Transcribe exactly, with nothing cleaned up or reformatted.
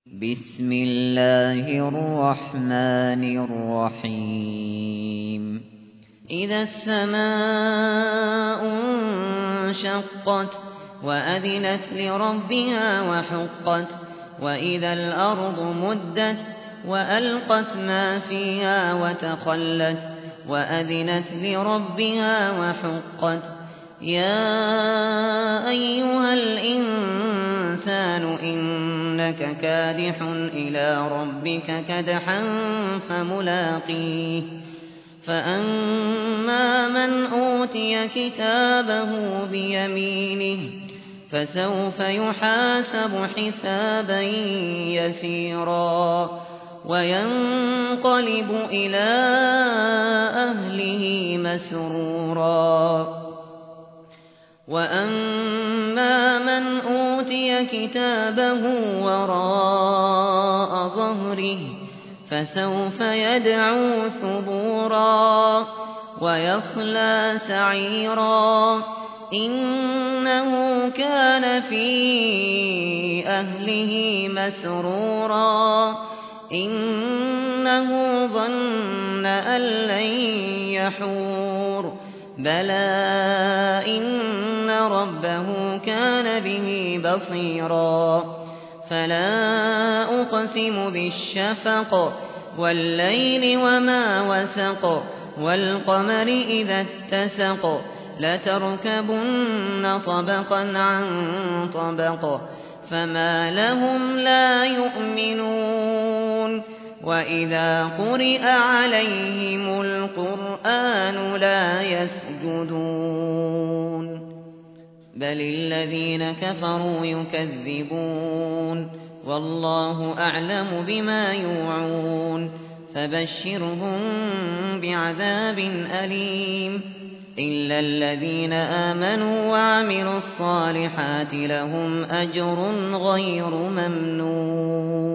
بسم الله الرحمن الرحيم إذا السماء انشقت وأذنت لربها وحقت وإذا الأرض مدت وألقت ما فيها وتخلت وأذنت لربها وحقت يا أيها الإنسان إنك كادح إلى ربك كدحا فملاقيه فأما من أوتي كتابه بيمينه فسوف يحاسب حسابا يسيرا وينقلب إلى أهله مسرورا وأما من أوتي كتابه وراء ظهره فسوف يدعو ثبورا ويصلى سعيرا إنه كان في أهله مسرورا إنه ظن أن لن يحور بلى إن ربه كان به بصيرا فلا أقسم بالشفق والليل وما وسق والقمر إذا اتسق لتركبن طبقا عن طبق فما لهم لا يؤمنون وإذا قرئ عليهم القرآن لا يسجدون بل الذين كفروا يكذبون والله أعلم بما يوعون فبشرهم بعذاب أليم إلا الذين آمنوا وعملوا الصالحات لهم أجر غير ممنون.